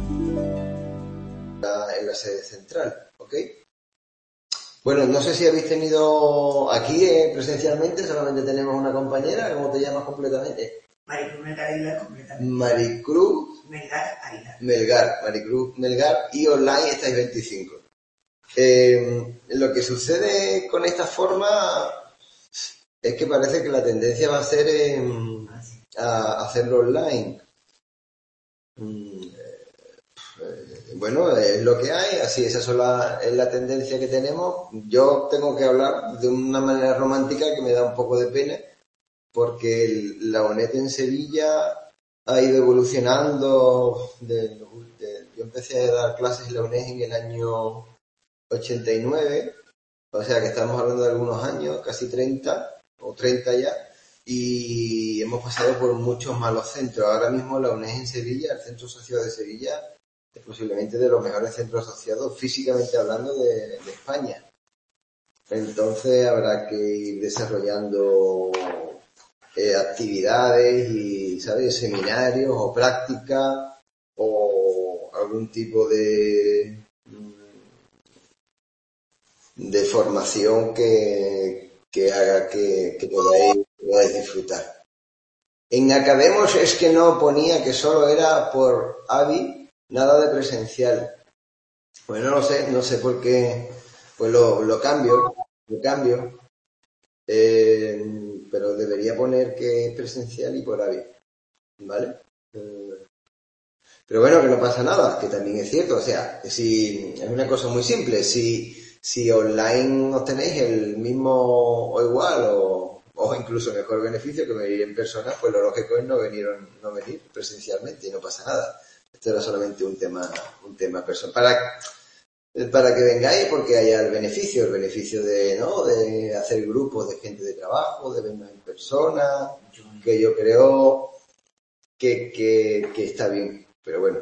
en la sede central, ¿ok? Bueno, no sé si habéis tenido aquí presencialmente, solamente tenemos una compañera. ¿Cómo te llamas completamente? Maricruz Melgar Aguilar completamente. Maricruz Melgar Aguilar. Melgar, Maricruz Melgar, y online estáis 25. Lo que sucede con esta forma es que parece que la tendencia va a ser a hacerlo online. Bueno, es lo que hay, así esa es la tendencia que tenemos. Yo tengo que hablar de una manera romántica que me da un poco de pena, porque la ONET en Sevilla ha ido evolucionando. Yo empecé a dar clases en la ONET en el año 89, o sea que estamos hablando de algunos años, casi 30 o 30 ya, y hemos pasado por muchos malos centros. Ahora mismo la UNED en Sevilla, el Centro Asociado de Sevilla, es posiblemente de los mejores centros asociados físicamente hablando de España. Entonces habrá que ir desarrollando actividades y, ¿sabes?, seminarios o prácticas o algún tipo de formación que haga que podáis disfrutar. En Academos es que no ponía que solo era por AVI, nada de presencial. Pues no lo sé, no sé por qué, pues lo cambio, pero debería poner que es presencial y por AVI, ¿vale? Pero bueno, que no pasa nada, que también es cierto, o sea, que si es una cosa muy simple, si online obtenéis el mismo o igual o incluso mejor beneficio que venir en persona, pues lo lógico es no venir presencialmente y no pasa nada. Esto era solamente un tema personal. Para que vengáis porque haya el beneficio de, ¿no?, de hacer grupos de gente de trabajo, de vernos en persona, que yo creo que está bien. Pero bueno,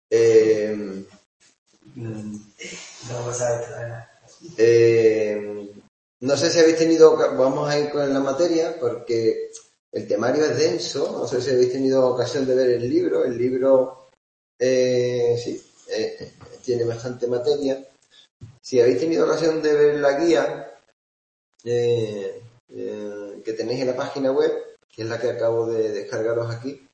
no sé si habéis tenido, vamos a ir con la materia porque el temario es denso. No sé si habéis tenido ocasión de ver el libro sí, tiene bastante materia. Si habéis tenido ocasión de ver la guía que tenéis en la página web, que es la que acabo de descargaros aquí,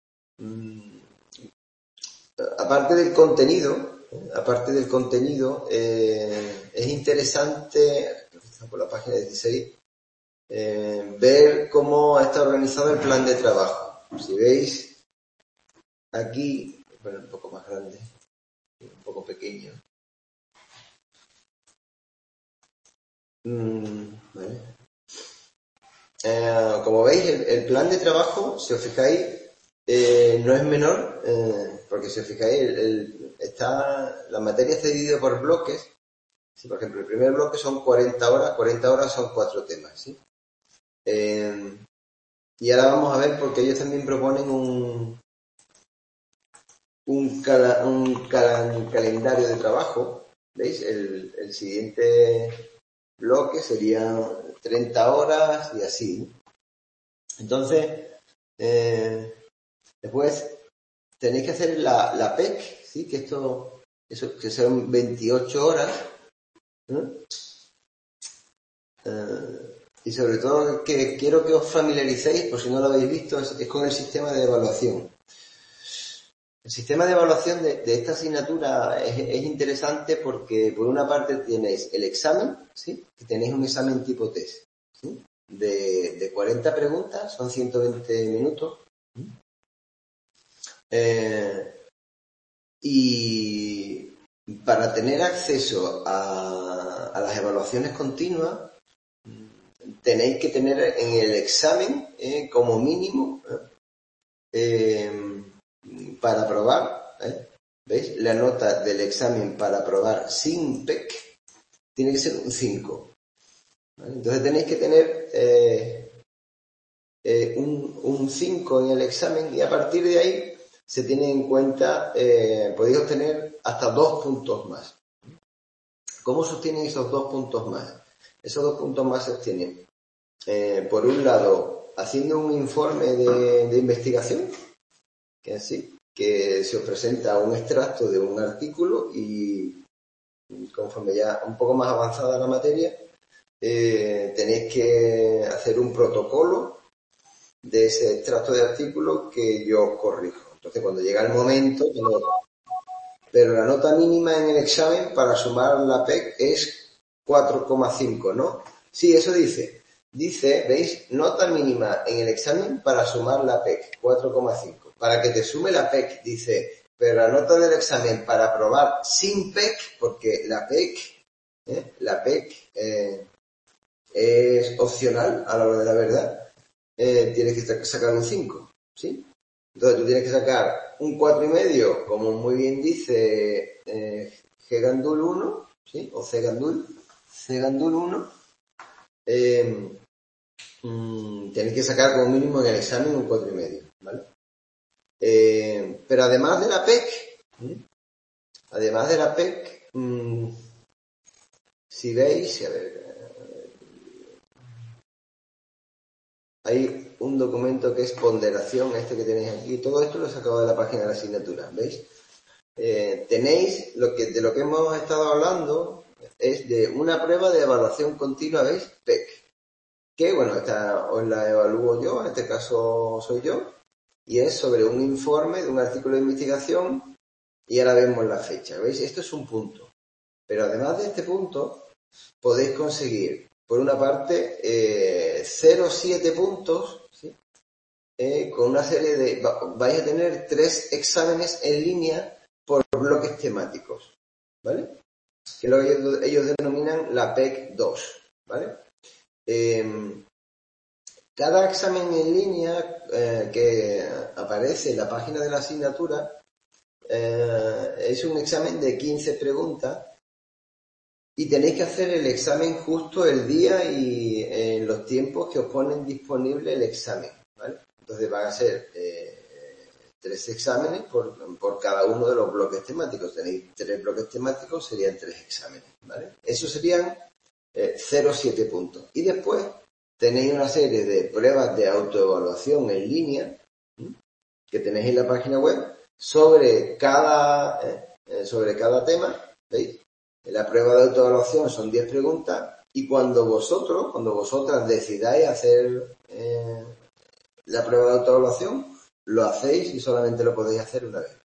aparte del contenido, es interesante, por la página 16, ver cómo está organizado el plan de trabajo. Si veis aquí, bueno, un poco más grande, un poco pequeño. Vale. Como veis, el plan de trabajo, si os fijáis, no es menor, porque si os fijáis, la materia está dividida por bloques. Si, por ejemplo, el primer bloque son 40 horas son 4 temas, ¿sí? Y ahora vamos a ver, porque ellos también proponen un calendario de trabajo. ¿Veis? El siguiente bloque sería 30 horas y así. Entonces, después tenéis que hacer la PEC, ¿sí? Que que son 28 horas. Y sobre todo que quiero que os familiaricéis, por si no lo habéis visto, es con el sistema de evaluación. El sistema de evaluación de esta asignatura es interesante porque por una parte tenéis el examen, ¿sí?, que tenéis un examen tipo test, ¿sí?, de 40 preguntas, son 120 minutos. Y para tener acceso a las evaluaciones continuas, tenéis que tener en el examen como mínimo para aprobar, ¿veis? La nota del examen para aprobar sin PEC tiene que ser un 5. ¿Vale? Entonces tenéis que tener un 5 en el examen y a partir de ahí se tiene en cuenta, podéis obtener hasta 2 puntos más. ¿Cómo se obtienen esos 2 puntos más? Esos 2 puntos más se obtienen, por un lado, haciendo un informe de investigación, que que se os presenta un extracto de un artículo y conforme ya un poco más avanzada la materia, tenéis que hacer un protocolo de ese extracto de artículo que yo corrijo. Entonces, cuando llega el momento, pero la nota mínima en el examen para sumar la PEC es 4,5, ¿no? Sí, eso dice. Dice, ¿veis? Nota mínima en el examen para sumar la PEC, 4,5. Para que te sume la PEC, dice, pero la nota del examen para aprobar sin PEC, porque la PEC es opcional a la hora de la verdad, tienes que sacar un 5, ¿sí? Entonces tú tienes que sacar un 4,5, como muy bien dice G-Gandul 1, ¿sí? O C-Gandul 1. Tienes que sacar como mínimo en el examen un 4,5, ¿vale? Pero además de la PEC, si veis, a ver, hay un documento que es ponderación, este que tenéis aquí, todo esto lo he sacado de la página de la asignatura, ¿veis? Tenéis de lo que hemos estado hablando es de una prueba de evaluación continua, ¿veis? PEC. Que, bueno, esta os la evalúo yo, en este caso soy yo, y es sobre un informe de un artículo de investigación, y ahora vemos la fecha, ¿veis? Esto es un punto. Pero además de este punto, podéis conseguir, por una parte, 0,7 puntos, ¿sí? Con una serie de... vais a tener 3 exámenes en línea por bloques temáticos, ¿vale? Que es lo que ellos denominan la PEC 2, ¿vale? Cada examen en línea que aparece en la página de la asignatura es un examen de 15 preguntas y tenéis que hacer el examen justo el día y en los tiempos que os ponen disponible el examen, ¿vale? Entonces van a ser 3 exámenes por cada uno de los bloques temáticos. Tenéis 3 bloques temáticos, serían 3 exámenes, ¿vale? Eso serían 0,7 puntos. Y después tenéis una serie de pruebas de autoevaluación en línea que tenéis en la página web sobre cada tema, ¿veis? La prueba de autoevaluación son 10 preguntas y cuando vosotras decidáis hacer la prueba de autoevaluación, lo hacéis y solamente lo podéis hacer una vez.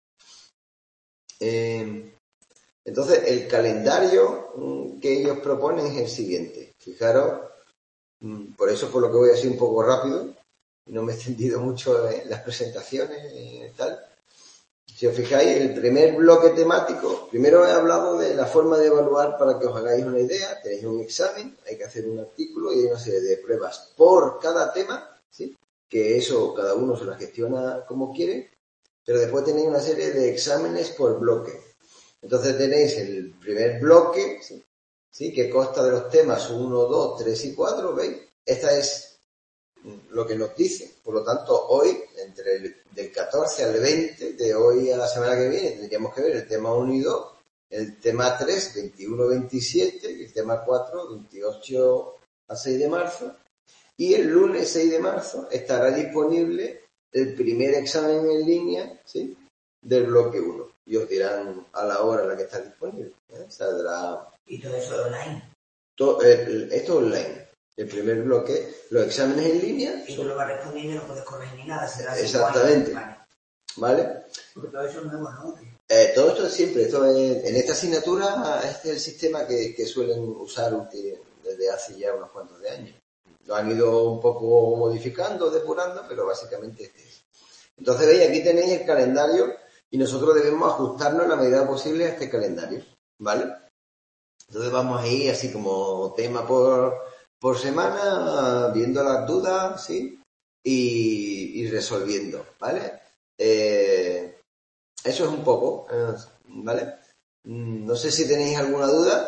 Entonces, el calendario que ellos proponen es el siguiente. Fijaros, por eso por lo que voy así un poco rápido, no me he extendido mucho en las presentaciones y tal. Si os fijáis, el primer bloque temático, primero he hablado de la forma de evaluar para que os hagáis una idea. Tenéis un examen, hay que hacer un artículo y hay una serie de pruebas por cada tema, ¿sí? Que eso cada uno se la gestiona como quiere, pero después tenéis una serie de exámenes por bloque. Entonces tenéis el primer bloque, ¿sí? Que consta de los temas 1, 2, 3 y 4, ¿veis? Esta es lo que nos dice. Por lo tanto, hoy, del 14 al 20, de hoy a la semana que viene, tendríamos que ver el tema 1 y 2, el tema 3, 21, 27, y el tema 4, 28 a 6 de marzo, y el lunes 6 de marzo estará disponible el primer examen en línea, ¿sí? Del bloque 1. Y os dirán a la hora en la que está disponible. Saldrá... Y todo eso online. Esto online. El primer bloque, los exámenes en línea... Y tú lo vas respondiendo y no puedes corregir ni nada. Será exactamente. ¿Vale? Porque todo eso es nuevo, ¿no? Todo esto es siempre. En esta asignatura, este es el sistema que suelen usar desde hace ya unos cuantos de años. Lo han ido un poco modificando, depurando, pero básicamente este es. Entonces, veis, aquí tenéis el calendario y nosotros debemos ajustarnos en la medida posible a este calendario, ¿vale? Entonces vamos a ir así como tema por semana, viendo las dudas, ¿sí? Y resolviendo, ¿vale? Eso es un poco, ¿vale? No sé si tenéis alguna duda.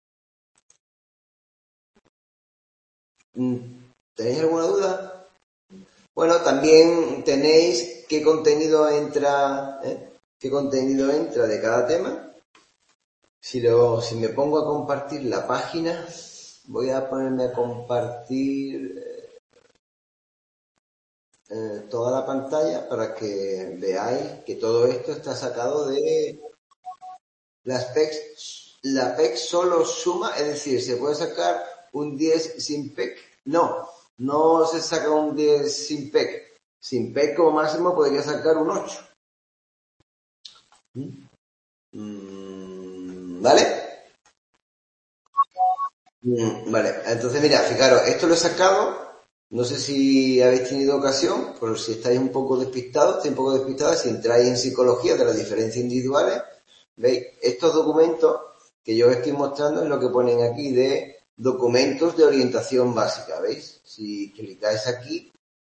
¿Tenéis alguna duda? Bueno, también tenéis qué contenido entra de cada tema. Si me pongo a compartir la página, voy a ponerme a compartir toda la pantalla para que veáis que todo esto está sacado de la PEC solo suma, es decir, se puede sacar un 10 sin PEC. No se saca un 10 sin PEC. Sin PEC como máximo podría sacar un 8. ¿Vale? Vale, entonces mira, fijaros, esto lo he sacado, no sé si habéis tenido ocasión, por si estáis un poco despistados, si entráis en psicología de las diferencias individuales, veis, estos documentos que yo os estoy mostrando es lo que ponen aquí de documentos de orientación básica, ¿veis? Si clicáis aquí,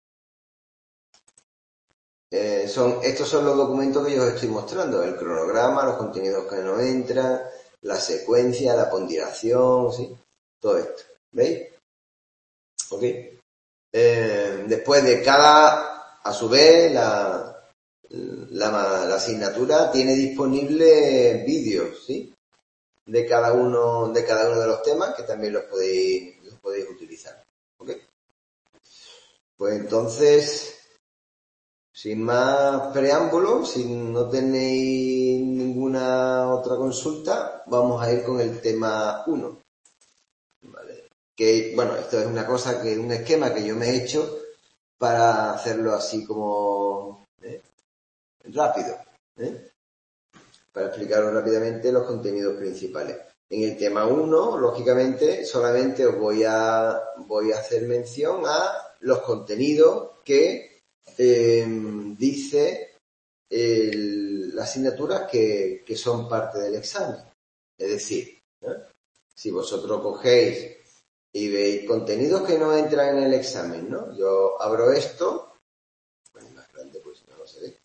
estos son los documentos que yo os estoy mostrando, el cronograma, los contenidos que no entran, la secuencia, la ponderación, ¿sí? Todo esto, ¿veis? ¿Ok? Después de a su vez, la asignatura tiene disponible vídeos, ¿sí? De cada uno de los temas que también los podéis utilizar, ¿ok? Pues entonces, sin más preámbulos, si no tenéis ninguna otra consulta, vamos a ir con el tema 1. ¿Vale? Que, bueno, esto es un esquema que yo me he hecho para hacerlo así como rápido, para explicaros rápidamente los contenidos principales. En el tema 1, lógicamente, solamente os voy a hacer mención a los contenidos que dice las asignaturas que son parte del examen. Es decir, si vosotros cogéis y veis contenidos que no entran en el examen, ¿no? Yo abro esto, bueno, más grande pues no lo sé.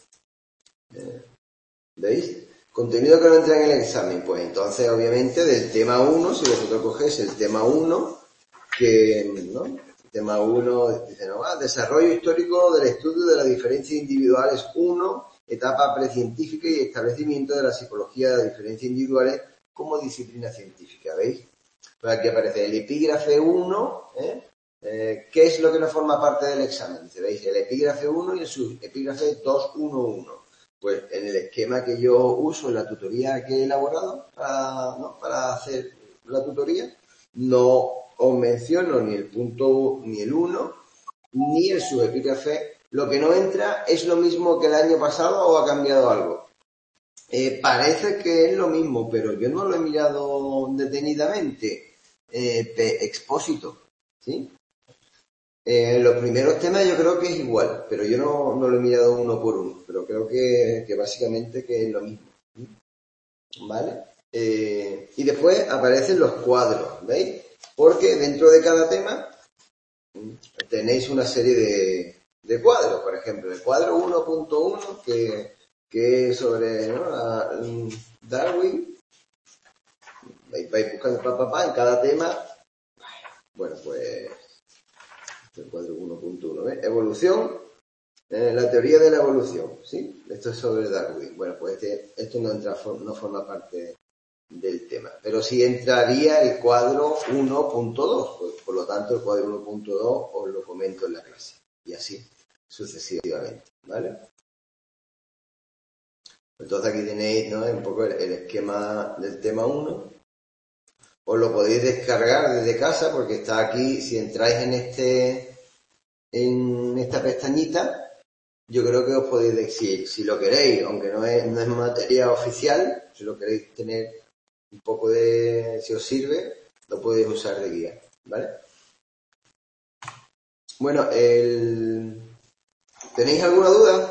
¿Veis? Contenido que no entra en el examen, pues entonces obviamente del tema 1, si vosotros cogéis el tema 1, ¿no? El tema 1 dice, no, desarrollo histórico del estudio de las diferencias individuales 1, etapa precientífica y establecimiento de la psicología de las diferencias individuales como disciplina científica, ¿veis? Pues aquí aparece el epígrafe 1, ¿qué es lo que no forma parte del examen? Dice, ¿veis? El epígrafe 1 y el subepígrafe 211. Pues en el esquema que yo uso en la tutoría que he elaborado para hacer la tutoría, no os menciono ni el punto, ni el 1, ni el subepígrafe. Lo que no entra es lo mismo que el año pasado o ha cambiado algo. Parece que es lo mismo, pero yo no lo he mirado detenidamente. Expósito, ¿sí? Los primeros temas yo creo que es igual, pero yo no lo he mirado uno por uno, pero creo que básicamente que es lo mismo, ¿vale? Y después aparecen los cuadros, ¿veis? Porque dentro de cada tema tenéis una serie de cuadros, por ejemplo, el cuadro 1.1 que es sobre, ¿no? Darwin, vais buscando en cada tema, bueno, pues el cuadro 1.1, ¿eh? Evolución, la teoría de la evolución, ¿sí? Esto es sobre Darwin. Bueno, pues esto no forma parte del tema, pero sí entraría el cuadro 1.2, pues, por lo tanto el cuadro 1.2 os lo comento en la clase, y así sucesivamente, ¿vale? Entonces aquí tenéis, ¿no? Un poco el esquema del tema 1. Os lo podéis descargar desde casa porque está aquí, si entráis en esta pestañita, yo creo que os podéis decir, si lo queréis, aunque no es materia oficial, si lo queréis tener un poco si os sirve, lo podéis usar de guía, ¿vale? Bueno, ¿tenéis alguna duda?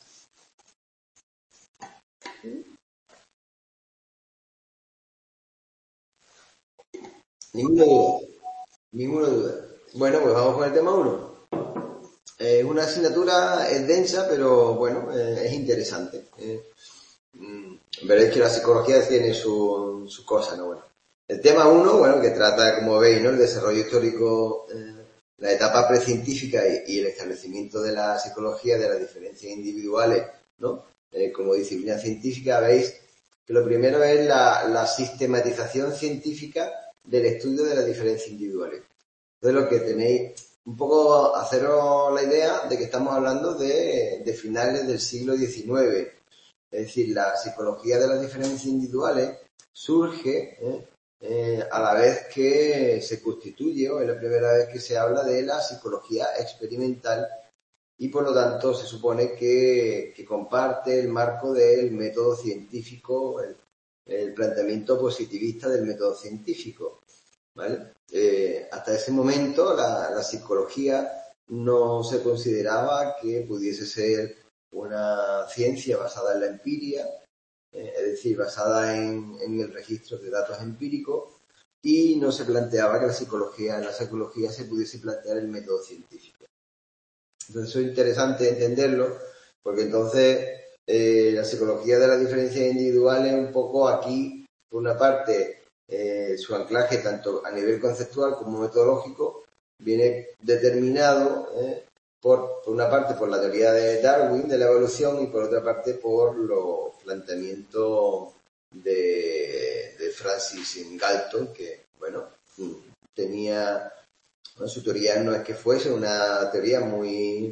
Ninguna duda. Bueno, pues vamos con el tema 1. Una asignatura es densa, pero bueno, es interesante. Veréis que la psicología tiene su cosa, ¿no? Bueno, el tema 1, bueno, que trata, como veis, ¿no? El desarrollo histórico, la etapa precientífica y el establecimiento de la psicología de las diferencias individuales, ¿no? Como disciplina científica, veis que lo primero es la sistematización científica del estudio de las diferencias individuales. Entonces lo que tenéis un poco haceros la idea de que estamos hablando de finales del siglo XIX. Es decir, la psicología de las diferencias individuales surge a la vez que se constituye, o es la primera vez que se habla de la psicología experimental, y por lo tanto se supone que comparte el marco del método científico, el planteamiento positivista del método científico, ¿vale? Hasta ese momento la psicología no se consideraba que pudiese ser una ciencia basada en la empiria, es decir, basada en el registro de datos empíricos, y no se planteaba que en la psicología se pudiese plantear el método científico. Entonces eso es interesante entenderlo, porque entonces la psicología de las diferencias individuales un poco aquí, por una parte, su anclaje tanto a nivel conceptual como metodológico viene determinado por una parte por la teoría de Darwin de la evolución y por otra parte por los planteamientos de Francis Galton, que bueno, tenía, bueno, su teoría no es que fuese una teoría muy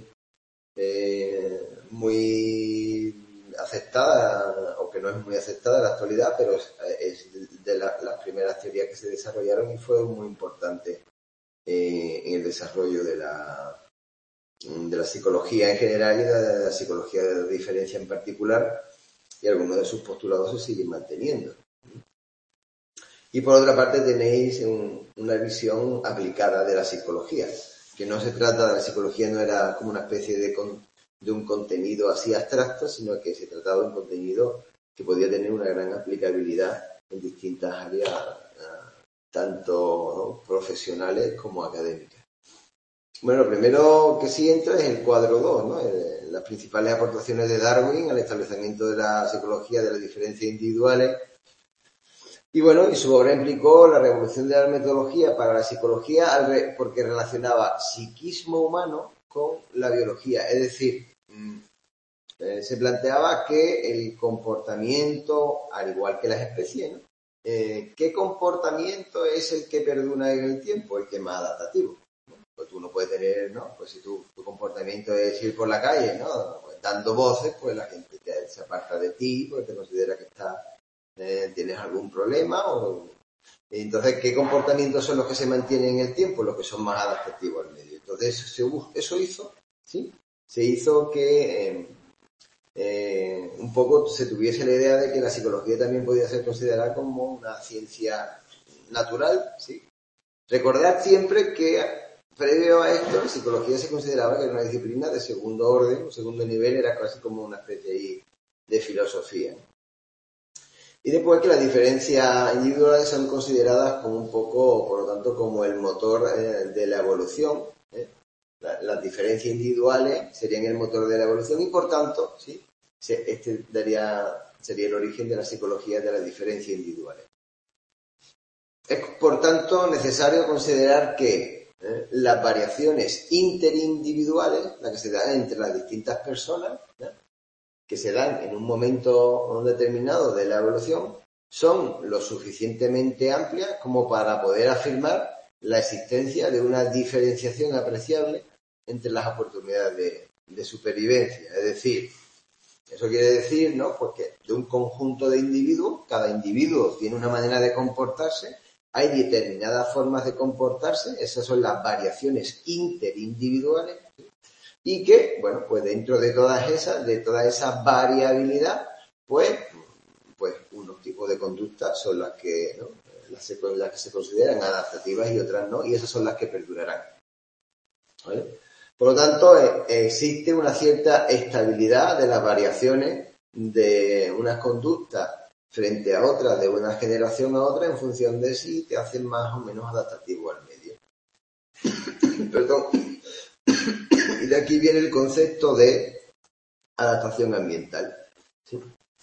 aceptada, o que no es muy aceptada en la actualidad, pero es de las primeras teorías que se desarrollaron y fue muy importante en el desarrollo de la psicología en general y de la psicología de la diferencia en particular, y algunos de sus postulados se siguen manteniendo. Y por otra parte tenéis una visión aplicada de la psicología, que no se trata de la psicología, no era como una especie de un contenido así abstracto, sino que se trataba de un contenido que podía tener una gran aplicabilidad en distintas áreas, tanto, ¿no?, profesionales como académicas. Bueno, lo primero que sí entra es el cuadro 2, ¿no? Las principales aportaciones de Darwin al establecimiento de la psicología de las diferencias individuales. Y bueno, y su obra implicó la revolución de la metodología para la psicología porque relacionaba psiquismo humano con la biología. Es decir, se planteaba que el comportamiento, al igual que las especies, ¿no?, ¿qué comportamiento es el que perdura en el tiempo? El que es más adaptativo. Pues tú no puedes tener, ¿no? Pues si tu comportamiento es ir por la calle, ¿no?, pues dando voces, pues la gente se aparta de ti porque te considera que tienes algún problema. Entonces, ¿qué comportamientos son los que se mantienen en el tiempo? Los que son más adaptativos al medio. Entonces, eso hizo, ¿sí? Se hizo que un poco se tuviese la idea de que la psicología también podía ser considerada como una ciencia natural, ¿sí? Recordad siempre que previo a esto, la psicología se consideraba que era una disciplina de segundo orden, un segundo nivel, era casi como una especie de filosofía. Y después que las diferencias individuales son consideradas como un poco, por lo tanto, como el motor de la evolución. Las diferencias individuales serían el motor de la evolución y, por tanto, ¿sí?, este sería el origen de la psicología de las diferencias individuales. Es, por tanto, necesario considerar que las variaciones interindividuales, las que se dan entre las distintas personas, que se dan en un momento determinado de la evolución, son lo suficientemente amplias como para poder afirmar la existencia de una diferenciación apreciable entre las oportunidades de supervivencia. Es decir, eso quiere decir, ¿no?, pues que de un conjunto de individuos, cada individuo tiene una manera de comportarse, hay determinadas formas de comportarse, esas son las variaciones interindividuales, y que, bueno, pues dentro de toda esa variabilidad, pues unos tipos de conductas son las que, ¿no?, las que se consideran adaptativas y otras no, y esas son las que perdurarán, ¿vale? Por lo tanto, existe una cierta estabilidad de las variaciones de unas conductas frente a otras, de una generación a otra, en función de si te hacen más o menos adaptativo al medio. Perdón. Y de aquí viene el concepto de adaptación ambiental. ¿Sí?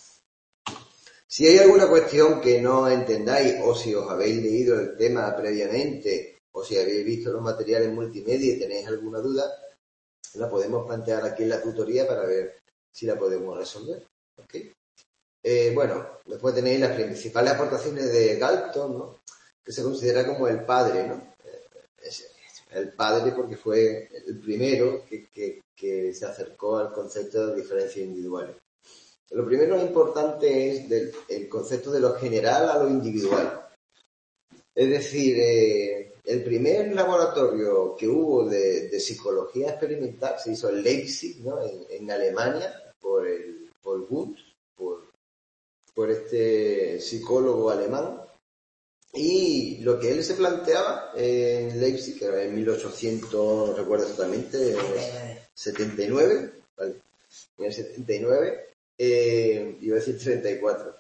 Si hay alguna cuestión que no entendáis, o si os habéis leído el tema previamente, o si habéis visto los materiales multimedia y tenéis alguna duda, la podemos plantear aquí en la tutoría para ver si la podemos resolver. ¿Okay? Bueno, después tenéis las principales aportaciones de Galton, ¿no?, que se considera como el padre, ¿no? el padre porque fue el primero que se acercó al concepto de diferencias individuales. Lo primero importante es el concepto de lo general a lo individual. Es decir, el primer laboratorio que hubo de psicología experimental se hizo en Leipzig, ¿no? En Alemania, por Wundt, por este psicólogo alemán. Y lo que él se planteaba en Leipzig, que era en 1800, no recuerdo exactamente, 79, ¿vale? En el 79, iba a decir 34.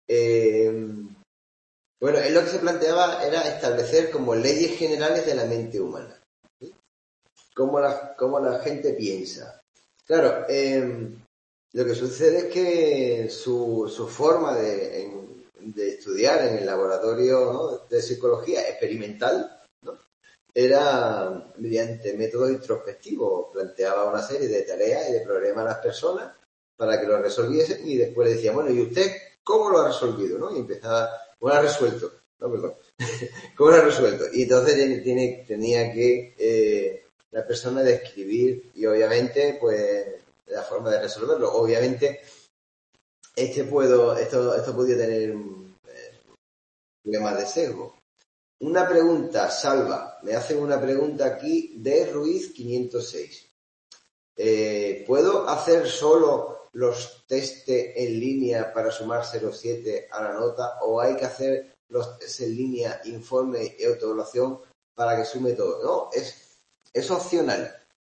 Bueno, él lo que se planteaba era establecer como leyes generales de la mente humana. ¿Sí? Cómo la gente piensa. Claro, lo que sucede es que su forma de estudiar en el laboratorio, ¿no?, de psicología experimental, ¿no?, era mediante métodos introspectivos. Planteaba una serie de tareas y de problemas a las personas para que lo resolviesen y después le decía, bueno, ¿y usted cómo lo ha resolvido? ¿No? Y empezaba, ¿cómo lo ha resuelto? No, perdón. ¿Cómo lo ha resuelto? Y entonces tenía que la persona describir y obviamente pues la forma de resolverlo. Obviamente esto podía tener problemas de sesgo. Una pregunta, Salva, me hacen una pregunta aquí de Ruiz 506. ¿Puedo hacer solo los testes en línea para sumar 0,7 a la nota o hay que hacer los test en línea, informe y autoevaluación para que sume todo? No, es opcional,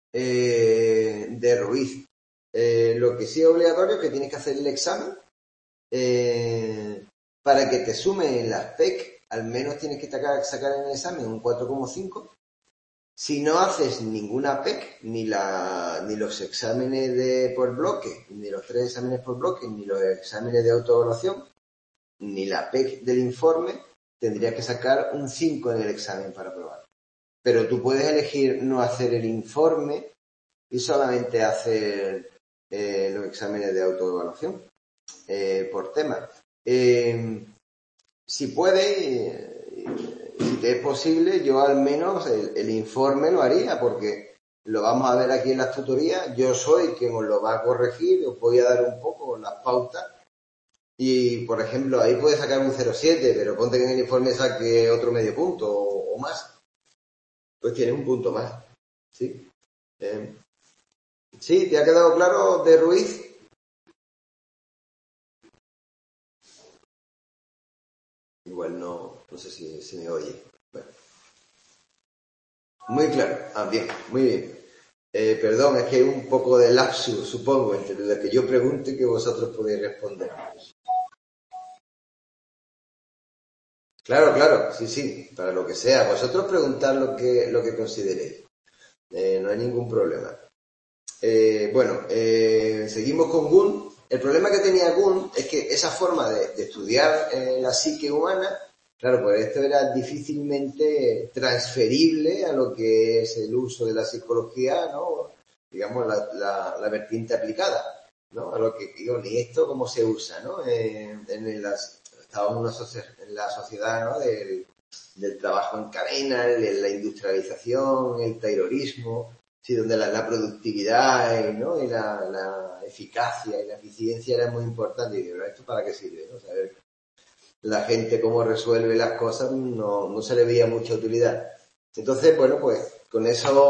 de Ruiz. Lo que sí es obligatorio es que tienes que hacer el examen para que te sumen en las PEC. Al menos tienes que sacar en el examen un 4,5. Si no haces ninguna PEC, ni los exámenes por bloque, ni los 3 exámenes por bloque, ni los exámenes de autoevaluación, ni la PEC del informe, tendrías que sacar un 5 en el examen para aprobar. Pero tú puedes elegir no hacer el informe y solamente hacer los exámenes de autoevaluación por tema. Si puedes, si te es posible, yo al menos el informe lo haría, porque lo vamos a ver aquí en las tutorías. Yo soy quien os lo va a corregir, os voy a dar un poco las pautas. Y, por ejemplo, ahí puedes sacar un 0,7, pero ponte que en el informe saque otro medio punto o más. Pues tienes un punto más. ¿Sí? ¿Sí? ¿Te ha quedado claro, de Ruiz? Igual no sé si me oye. Bueno. Muy claro. Ah, bien, muy bien. Perdón, es que hay un poco de lapsus, supongo, entre lo que yo pregunte y que vosotros podéis responder. Claro, sí, para lo que sea. Vosotros preguntad lo que consideréis. No hay ningún problema. Seguimos con Gunn. El problema que tenía Gunn es que esa forma de estudiar la psique humana, claro, pues esto era difícilmente transferible a lo que es el uso de la psicología, ¿no? Digamos, la vertiente aplicada, ¿no? A lo que digo, ni esto cómo se usa, ¿no? Estábamos en la sociedad, ¿no?, del trabajo en cadena, de la industrialización, el taylorismo, sí, donde la productividad, ¿no?, y la eficacia y la eficiencia era muy importante. Y digo, ¿esto para qué sirve? ¿No? Saber la gente cómo resuelve las cosas no se le veía mucha utilidad. Entonces, bueno, pues con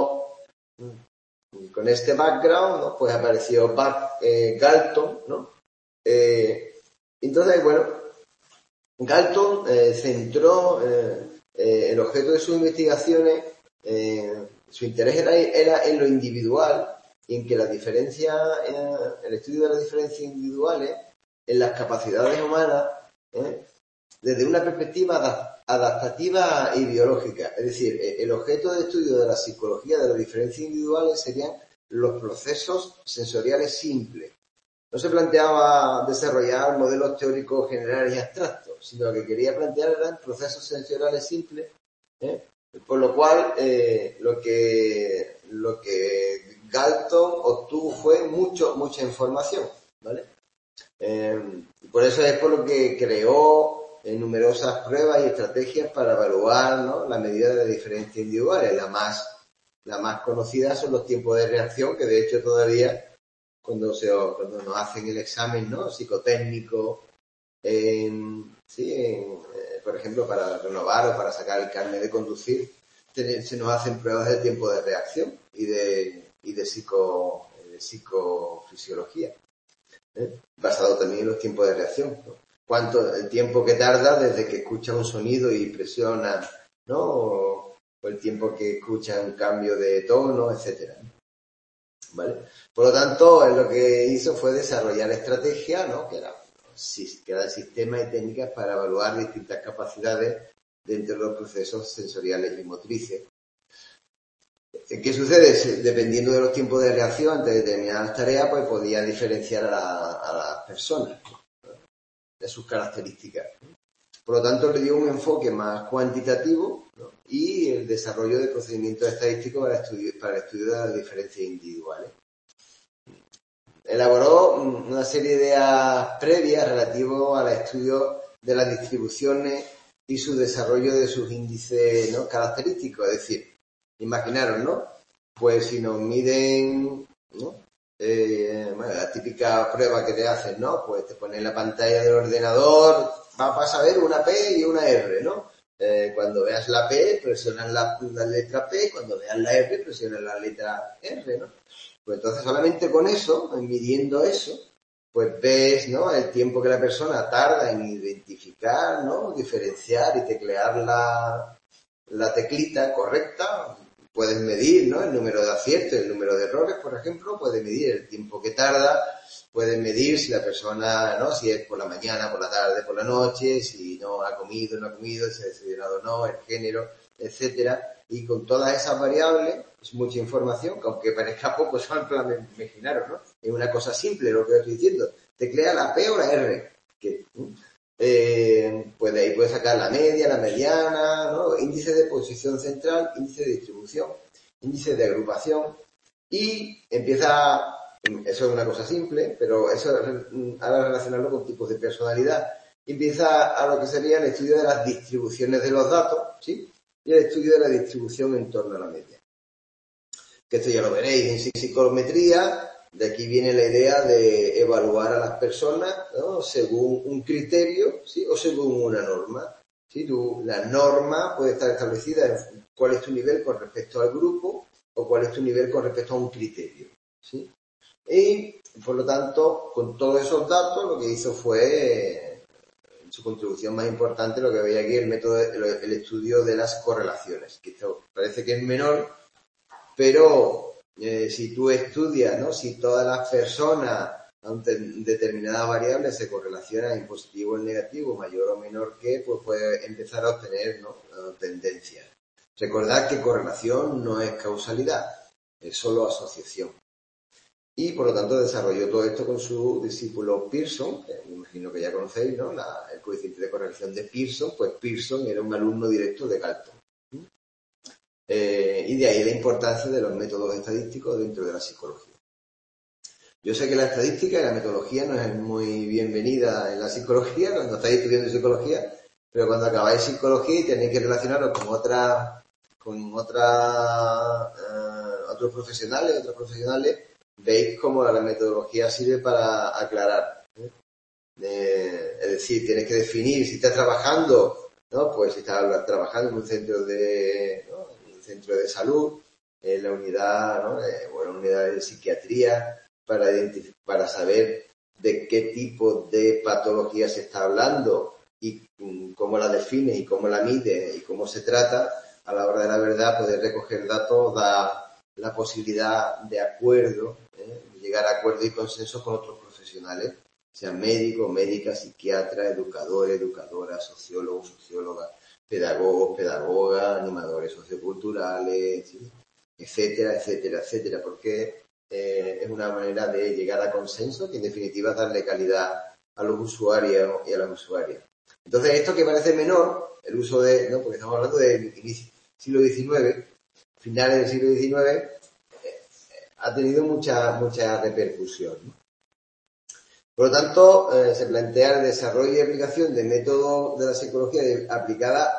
este background, ¿no?, pues apareció Galton, ¿no? Entonces, bueno, Galton centró el objeto de sus investigaciones, su interés era en lo individual y en que el estudio de las diferencias individuales en las capacidades humanas, desde una perspectiva adaptativa y biológica. Es decir, el objeto de estudio de la psicología de las diferencias individuales serían los procesos sensoriales simples. No se planteaba desarrollar modelos teóricos generales y abstractos, sino que quería plantear eran procesos sensoriales simples, por lo cual lo que Galton obtuvo fue mucha información, ¿vale? Por eso es por lo que creó numerosas pruebas y estrategias para evaluar, ¿no?, la medida de diferencias individuales. La más conocida son los tiempos de reacción, que de hecho todavía cuando nos hacen el examen, ¿no?, psicotécnico, por ejemplo, para renovar o para sacar el carnet de conducir, se nos hacen pruebas de tiempo de reacción y de psicofisiología, basado también en los tiempos de reacción, ¿no? El tiempo que tarda desde que escucha un sonido y presiona, ¿no?, o el tiempo que escucha un cambio de tono, etcétera, ¿vale? Por lo tanto, lo que hizo fue desarrollar estrategias, ¿no?, que era sistemas y técnicas para evaluar distintas capacidades dentro de los procesos sensoriales y motrices. ¿Qué sucede? Dependiendo de los tiempos de reacción ante determinadas tareas, pues podía diferenciar a las personas, ¿no?, de sus características. Por lo tanto, le dio un enfoque más cuantitativo, ¿no?, y el desarrollo de procedimientos estadísticos para el estudio de las diferencias individuales. Elaboró una serie de ideas previas relativas al estudio de las distribuciones y su desarrollo de sus índices, ¿no?, característicos. Es decir, imaginaros, ¿no?, pues si nos miden, ¿no?, la típica prueba que te hacen, ¿no?, pues te ponen en la pantalla del ordenador, vas a ver una P y una R, ¿no? Cuando veas la P, presionas la letra P, cuando veas la R, presionas la letra R, ¿no? Pues entonces solamente con eso, midiendo eso, pues ves, ¿no?, el tiempo que la persona tarda en identificar, ¿no?, diferenciar y teclear la teclita correcta. Puedes medir, ¿no?, el número de aciertos y el número de errores, por ejemplo. Puedes medir el tiempo que tarda. Puedes medir si la persona, ¿no?, si es por la mañana, por la tarde, por la noche, si no ha comido, no ha comido, si ha desayunado o no, el género, etcétera. Y con todas esas variables, es mucha información, que aunque parezca poco, son, imaginaros, ¿no?, es una cosa simple lo que estoy diciendo. Teclea la P o la R, pues de ahí puedes sacar la media, la mediana, ¿no?, índice de posición central, índice de distribución, índice de agrupación, y empieza. Eso es una cosa simple, pero eso ahora relacionarlo con tipos de personalidad. Empieza a lo que sería el estudio de las distribuciones de los datos, ¿sí?, y el estudio de la distribución en torno a la media. Que esto ya lo veréis en psicometría. De aquí viene la idea de evaluar a las personas, ¿no?, según un criterio, ¿sí?, o según una norma, ¿sí? La norma puede estar establecida en cuál es tu nivel con respecto al grupo o cuál es tu nivel con respecto a un criterio, ¿sí? Y, por lo tanto, con todos esos datos, lo que hizo fue, su contribución más importante, lo que veía aquí, el estudio de las correlaciones, que esto parece que es menor, pero si tú estudias, ¿no?, si todas las personas ante determinadas variables se correlacionan en positivo o en negativo, mayor o menor que, pues puedes empezar a obtener, ¿no?, tendencias. Recordad que correlación no es causalidad, es solo asociación. Y por lo tanto desarrolló todo esto con su discípulo Pearson, que me imagino que ya conocéis, ¿no?, el coeficiente de correlación de Pearson. Pues Pearson era un alumno directo de Galton. Y de ahí la importancia de los métodos estadísticos dentro de la psicología. Yo sé que la estadística y la metodología no es muy bienvenida en la psicología cuando estáis estudiando psicología, pero cuando acabáis psicología y tenéis que relacionarlo con otros profesionales, veis cómo la metodología sirve para aclarar. Es decir, tienes que definir si estás trabajando, ¿no?, pues si estás trabajando en un centro de salud, en la unidad, ¿no?, o en la unidad de psiquiatría, para saber de qué tipo de patología se está hablando y cómo la define y cómo la mide y cómo se trata. A la hora de la verdad, poder recoger datos da la posibilidad de acuerdo, de llegar a acuerdo y consenso con otros profesionales, sean médicos, médicas, psiquiatras, educadores, educadoras, sociólogos, sociólogas, pedagogos, pedagogas, animadores socioculturales, ¿sí?, etcétera, etcétera, etcétera, porque es una manera de llegar a consenso que en definitiva es darle calidad a los usuarios y a las usuarias. Entonces, esto que parece menor, el uso de, ¿no?, porque estamos hablando del siglo XIX, finales del siglo XIX, ha tenido mucha repercusión, ¿no? Por lo tanto, se plantea el desarrollo y aplicación de métodos de la psicología aplicada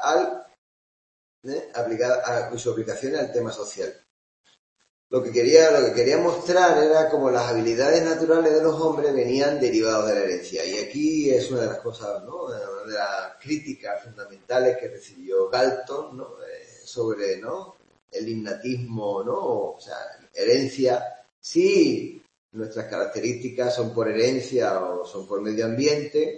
a su aplicación al tema social. Lo que quería mostrar era cómo las habilidades naturales de los hombres venían derivados de la herencia. Y aquí es una de las cosas, ¿no?, de las críticas fundamentales que recibió Galton, ¿no?, sobre, ¿no?, el innatismo, ¿no?, o sea, herencia. Sí, nuestras características son por herencia o son por medio ambiente.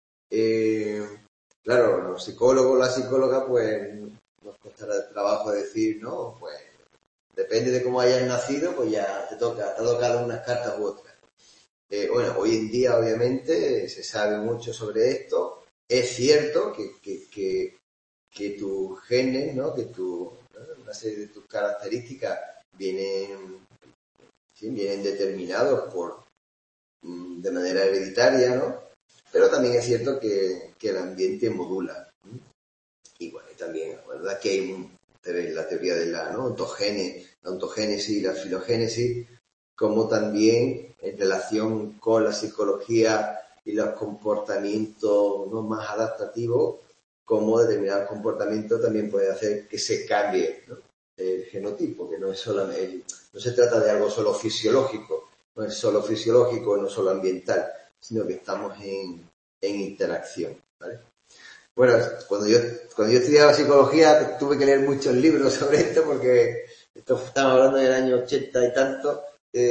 Claro, los psicólogos, la psicóloga, pues nos costará el trabajo de decir, ¿no?, pues depende de cómo hayas nacido, pues ya te ha tocado unas cartas u otras. Bueno, hoy en día obviamente se sabe mucho sobre esto. Es cierto que tus genes, ¿no?, ¿no?, una serie de tus características vienen determinados de manera hereditaria, ¿no? Pero también es cierto que el ambiente modula. Y bueno, y también, la verdad que hay la teoría de la, ¿no?, la ontogénesis y la filogénesis, como también en relación con la psicología y los comportamientos, ¿no?, más adaptativos, como determinados comportamientos también puede hacer que se cambie, ¿no?, el genotipo, que no es solamente, no se trata de algo solo fisiológico, no es solo fisiológico, no solo ambiental, sino que estamos en interacción, ¿vale? Bueno, cuando yo estudiaba psicología tuve que leer muchos libros sobre esto, porque estamos hablando del año 80 y tanto,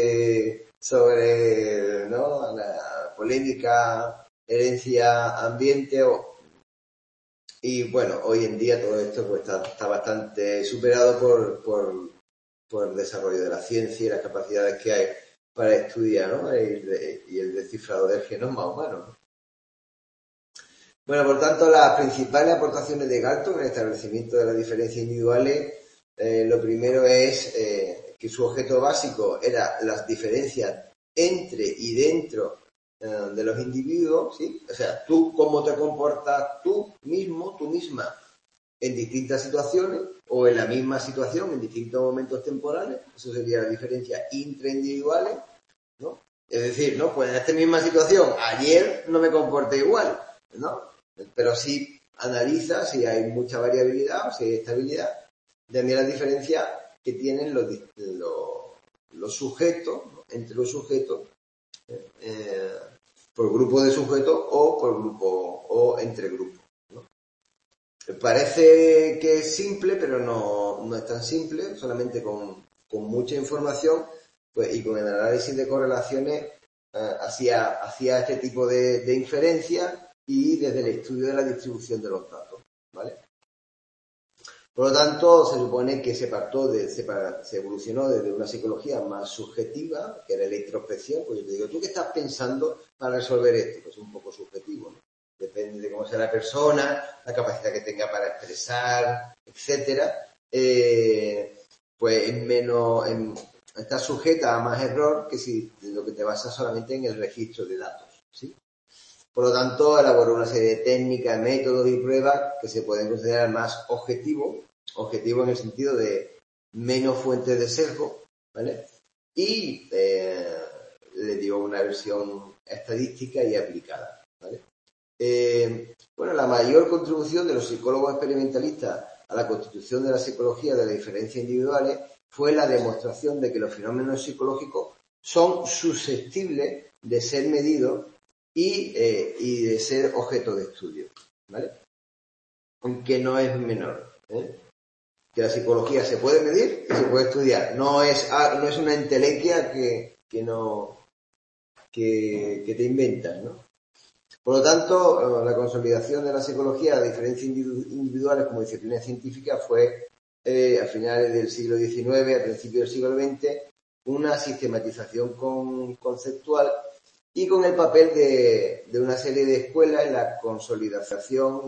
sobre, ¿no?, la polémica herencia-ambiente. Y bueno, hoy en día todo esto pues está bastante superado por el desarrollo de la ciencia y las capacidades que hay para estudiar, ¿no?, y el descifrado del genoma humano, ¿no? Bueno, por tanto, las principales aportaciones de Galton en el establecimiento de las diferencias individuales, lo primero es que su objeto básico era las diferencias entre y dentro de los individuos, ¿sí? O sea, tú cómo te comportas tú mismo, tú misma, en distintas situaciones o en la misma situación en distintos momentos temporales. Eso sería la diferencia intraindividuales, ¿no? Es decir, ¿no?, pues en esta misma situación ayer no me comporté igual, ¿no? Pero sí analiza si hay mucha variabilidad o si hay estabilidad, también las diferencias que tienen los sujetos, ¿no?, entre los sujetos, por grupo de sujetos o por grupo o entre grupos, ¿no? Parece que es simple, pero no es tan simple. Solamente con mucha información, pues, y con el análisis de correlaciones hacía este tipo de inferencias, y desde el estudio de la distribución de los datos, ¿vale? Por lo tanto, se supone que se evolucionó desde una psicología más subjetiva, que era la introspección. Pues yo te digo, ¿tú qué estás pensando para resolver esto? Pues un poco subjetivo, ¿no? Depende de cómo sea la persona, la capacidad que tenga para expresar, etcétera. Pues está sujeta a más error que si lo que te basas solamente en el registro de datos, ¿sí? Por lo tanto, elaboró una serie de técnicas, métodos y pruebas que se pueden considerar más objetivos en el sentido de menos fuentes de sesgo, ¿vale? Y le dio una versión estadística y aplicada, ¿vale? Bueno, la mayor contribución de los psicólogos experimentalistas a la constitución de la psicología de las diferencias individuales fue la demostración de que los fenómenos psicológicos son susceptibles de ser medidos y de ser objeto de estudio, ¿vale? Aunque no es menor, ¿eh? Que la psicología se puede medir y se puede estudiar. No es una entelequia que te inventas, ¿no? Por lo tanto, la consolidación de la psicología de diferencias individuales como disciplina científica fue a finales del siglo XIX, a principios del siglo XX, una sistematización conceptual, y con el papel de una serie de escuelas en la consolidación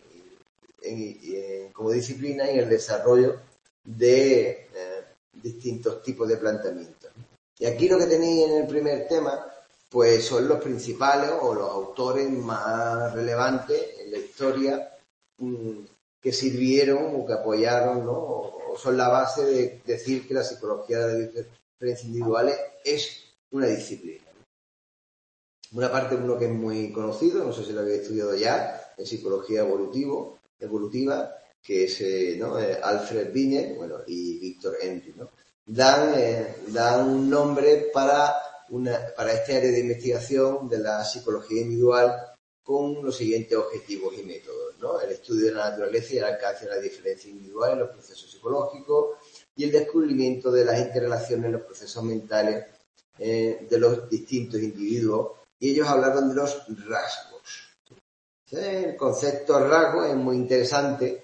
como disciplina y en el desarrollo de distintos tipos de planteamientos. Y aquí lo que tenéis en el primer tema, pues son los principales o los autores más relevantes en la historia que sirvieron o que apoyaron, ¿no?, o son la base de decir que la psicología de las diferencias individuales es una disciplina. Una parte, uno que es muy conocido, no sé si lo habéis estudiado ya, en psicología evolutiva, que es Alfred Binet, bueno, y Víctor Henry, ¿no? Dan un nombre para este área de investigación de la psicología individual con los siguientes objetivos y métodos, ¿no? El estudio de la naturaleza y el alcance de la diferencia individual en los procesos psicológicos y el descubrimiento de las interrelaciones en los procesos mentales de los distintos individuos, y ellos hablaron de los rasgos. El concepto rasgo es muy interesante,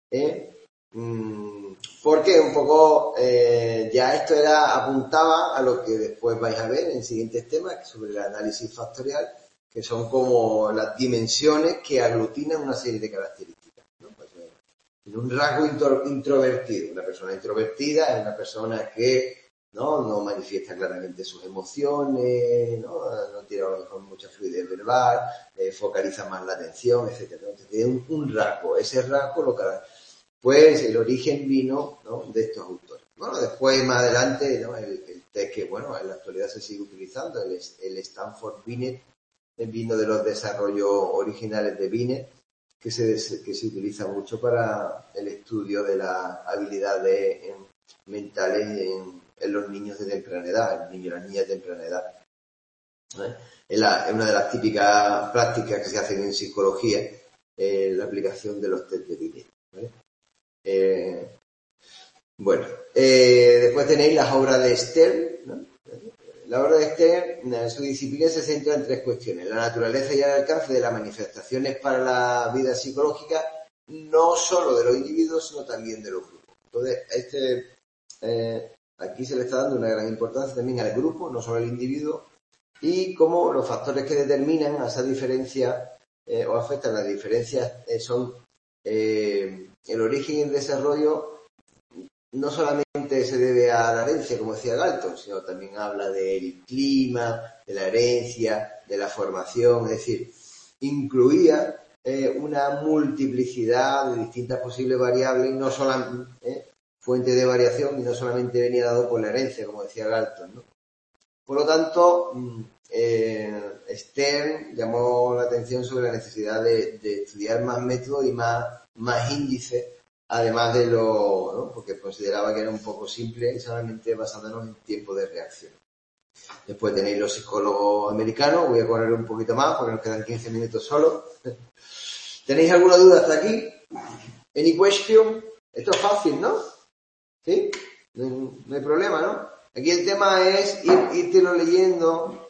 porque un poco ya esto apuntaba a lo que después vais a ver en siguientes temas sobre el análisis factorial, que son como las dimensiones que aglutinan una serie de características, ¿no? Pues, un rasgo introvertido. Una persona introvertida es una persona que no manifiesta claramente sus emociones, no tiene a lo mejor mucha fluidez verbal, focaliza más la atención, etcétera. Entonces tiene un rasgo. Ese rasgo pues el origen vino, ¿no?, de estos autores. Bueno, después más adelante, ¿no?, el test que, bueno, en la actualidad se sigue utilizando, el Stanford Binet, vino de los desarrollos originales de Binet, que se utiliza mucho para el estudio de las habilidades mentales en los niños de temprana edad, el niño y las niñas de temprana edad. Es una de las típicas prácticas que se hacen en psicología, la aplicación de los test de Binet, ¿vale? Después tenéis las obras de Stern, ¿no? La obra de Stern, su disciplina se centra en tres cuestiones: la naturaleza y el alcance de las manifestaciones para la vida psicológica, no solo de los individuos, sino también de los grupos. Entonces, aquí se le está dando una gran importancia también al grupo, no solo al individuo, y cómo los factores que determinan a esa diferencia o afectan las diferencias son el origen y el desarrollo. No solamente se debe a la herencia, como decía Galton, sino también habla del clima, de la herencia, de la formación, es decir, incluía una multiplicidad de distintas posibles variables y no solamente fuente de variación, y no solamente venía dado por la herencia, como decía Galton, ¿no? Por lo tanto, Stern llamó la atención sobre la necesidad de estudiar más métodos y más índices, además de ¿no?, porque consideraba que era un poco simple y solamente basándonos en tiempo de reacción. Después tenéis los psicólogos americanos, voy a correr un poquito más porque nos quedan 15 minutos solo. ¿Tenéis alguna duda hasta aquí? ¿Any question? Esto es fácil, ¿no? ¿Sí? No hay problema, ¿no? Aquí el tema es irtelo leyendo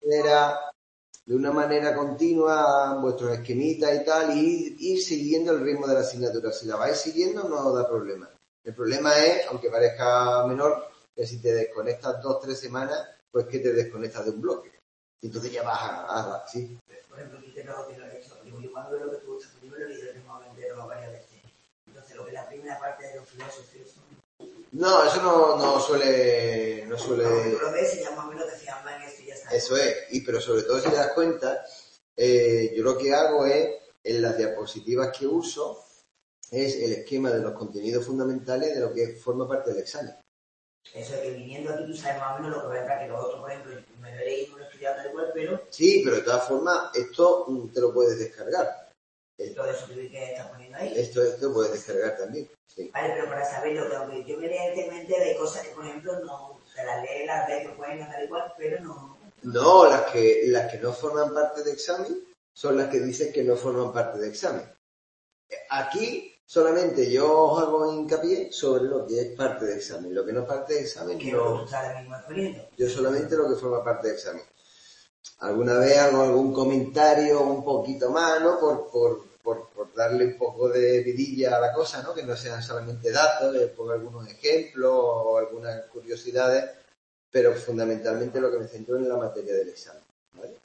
de una manera continua, vuestros esquemitas y tal, y ir siguiendo el ritmo de la asignatura. Si la vais siguiendo no os da problema. El problema es, aunque parezca menor, que si te desconectas 2-3 semanas, pues que te desconectas de un bloque. Y entonces ya vas a ¿sí? Por ejemplo, aquí te lo he hecho. Yo cuando veo lo que tú usas primero, y el mismo entero varias veces. Entonces, lo que es la primera parte de los filósofos son... No, eso no suele... No, tú lo ves y ya más o menos te fijan en esto y ya está. Eso es, pero sobre todo si te das cuenta, yo lo que hago es, en las diapositivas que uso, es el esquema de los contenidos fundamentales de lo que forma parte del examen. Eso es que viniendo aquí tú sabes más o menos lo que va a entrar, que los otros, por ejemplo, me lo he leído, no lo he estudiado tal cual, pero... Sí, pero de todas formas, esto te lo puedes descargar. Todo eso que estás poniendo ahí. Esto puedes descargar también. Sí. Vale, pero para saberlo, que aunque yo me lea evidentemente de cosas que, por ejemplo, no se las lee, que pueden tal igual, pero no... No, las que no forman parte de examen son las que dicen que no forman parte de examen. Aquí solamente yo os hago hincapié sobre lo que es parte de examen. Lo que no es parte de examen, no. Yo solamente lo que forma parte de examen. Alguna vez hago algún comentario un poquito más, ¿no? Por darle un poco de vidilla a la cosa, ¿no? Que no sean solamente datos, pongo algunos ejemplos o algunas curiosidades, pero fundamentalmente lo que me centro en la materia del examen, ¿vale?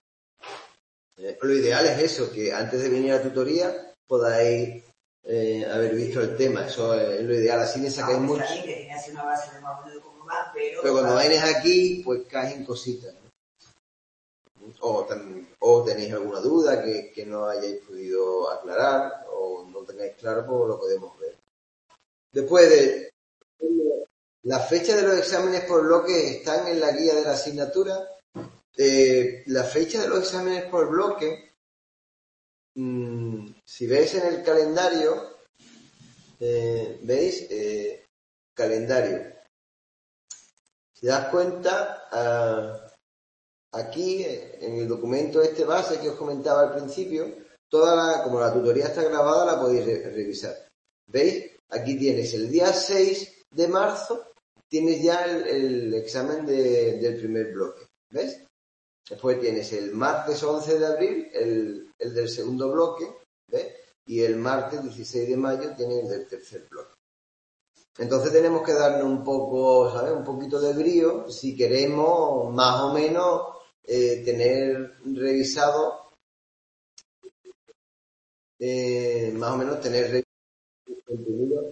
Lo ideal es eso, que antes de venir a la tutoría podáis haber visto el tema. Eso es lo ideal, así me sacáis mucho. Pero cuando vienes aquí, pues caen cositas, ¿no? O tenéis alguna duda que no hayáis podido aclarar o no tengáis claro, pues lo podemos ver. Después de la fecha de los exámenes por bloques están en la guía de la asignatura. la fecha de los exámenes por bloque, si veis en el calendario, ¿veis? Calendario. Si das cuenta, aquí en el documento base que os comentaba al principio, como la tutoría está grabada, la podéis revisar. ¿Veis? Aquí tienes el día 6 de marzo, tienes ya el examen del primer bloque. ¿Ves? Después tienes el martes 11 de abril, el del segundo bloque, ¿ves? Y el martes 16 de mayo tienes el del tercer bloque. Entonces tenemos que darle un poco, ¿sabes? Un poquito de brío si queremos más o menos tener revisado, más o menos tener revisado el contenido.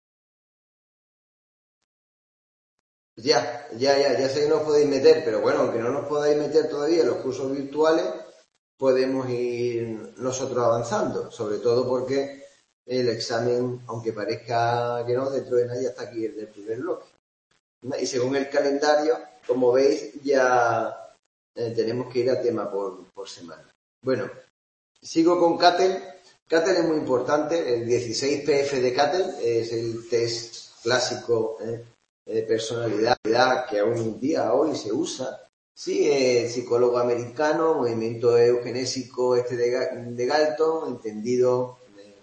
Ya sé que no os podéis meter, pero bueno, aunque no nos podáis meter todavía en los cursos virtuales, podemos ir nosotros avanzando, sobre todo porque el examen, aunque parezca que no, dentro de nada ya está aquí el del primer bloque. Y según el calendario, como veis, ya tenemos que ir a tema por semana. Bueno, sigo con CATEL. CATEL es muy importante, el 16 PF de CATEL es el test clásico de personalidad que aún hoy se usa. Sí, psicólogo americano, movimiento eugenésico de Galton, entendido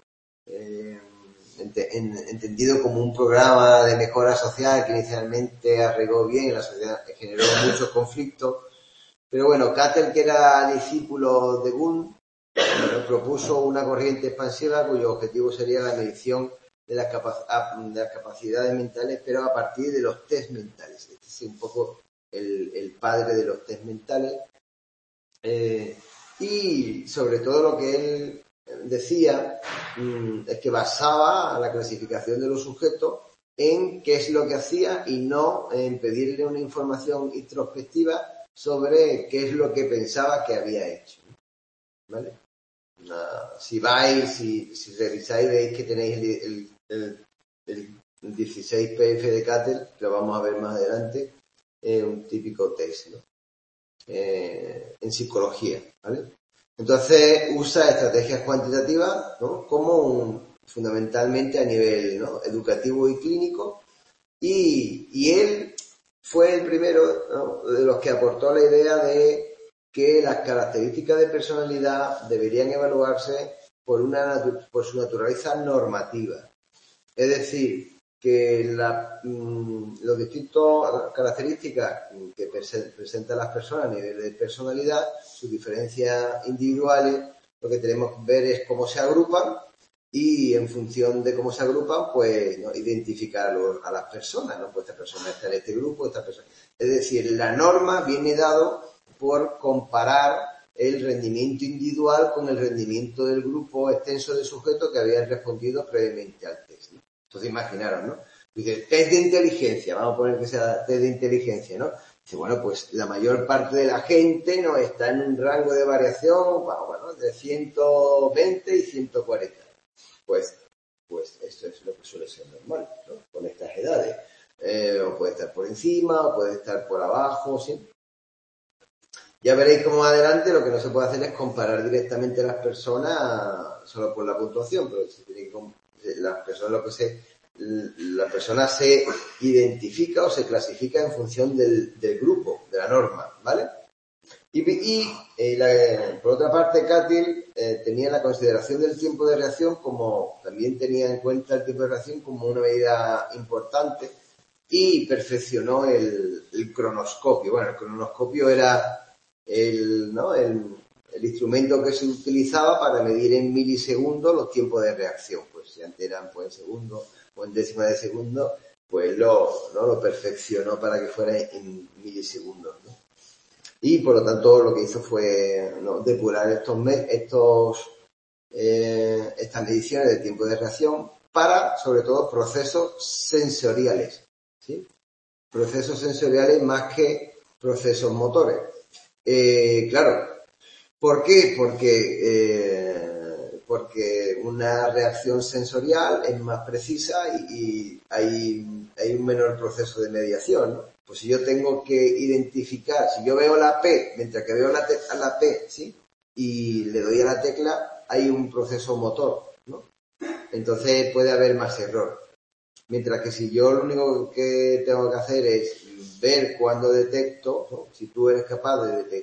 como un programa de mejora social que inicialmente arregló bien, la sociedad generó muchos conflictos. Pero bueno, Cattell, que era discípulo de Wundt, propuso una corriente expansiva cuyo objetivo sería la medición de las capacidades mentales, pero a partir de los test mentales. Este es un poco el padre de los test mentales. Y sobre todo lo que él decía es que basaba la clasificación de los sujetos en qué es lo que hacía y no en pedirle una información introspectiva sobre qué es lo que pensaba que había hecho. ¿Vale? Si revisáis, veis que tenéis el 16 PF de Cattell, que lo vamos a ver más adelante, un típico test, ¿no? En psicología, ¿vale? Entonces usa estrategias cuantitativas, ¿no? Fundamentalmente a nivel, ¿no?, educativo y clínico, y él fue el primero, ¿no?, de los que aportó la idea de que las características de personalidad deberían evaluarse por su naturaleza normativa. Es decir, que los distintos características que presentan las personas a nivel de personalidad, sus diferencias individuales, lo que tenemos que ver es cómo se agrupan y en función de cómo se agrupan, pues, ¿no?, identificar a las personas, ¿no? Pues esta persona está en este grupo, esta persona. Es decir, la norma viene dado por comparar el rendimiento individual con el rendimiento del grupo extenso de sujetos que habían respondido previamente al test, ¿no? Entonces imaginaros, ¿no? Dice, test de inteligencia, vamos a poner que sea test de inteligencia, ¿no? Dice, bueno, pues la mayor parte de la gente no está en un rango de variación, bueno, de 120 y 140. Pues esto es lo que suele ser normal, ¿no?, con estas edades. O puede estar por encima, o puede estar por abajo, ¿sí? Ya veréis como adelante lo que no se puede hacer es comparar directamente a las personas solo por la puntuación, pero se tiene que la persona se identifica o se clasifica en función del grupo, de la norma, ¿vale? Por otra parte, Cattell tenía la consideración del tiempo de reacción también tenía en cuenta el tiempo de reacción como una medida importante y perfeccionó el cronoscopio. Bueno, el cronoscopio era el instrumento que se utilizaba para medir en milisegundos los tiempos de reacción. Pues si antes eran en segundos o en décimas de segundo, pues lo perfeccionó para que fuera en milisegundos, ¿no? Y por lo tanto lo que hizo fue, ¿no?, depurar estas mediciones de tiempo de reacción para, sobre todo, procesos sensoriales, ¿sí? Procesos sensoriales más que procesos motores. Claro, ¿por qué? Porque una reacción sensorial es más precisa y hay un menor proceso de mediación, ¿no? Pues si yo tengo que identificar, si yo veo la P, mientras que veo a la P, ¿sí? Y le doy a la tecla, hay un proceso motor, ¿no? Entonces puede haber más error. Mientras que si yo lo único que tengo que hacer es ver cuando detecto, ¿no? Si tú eres capaz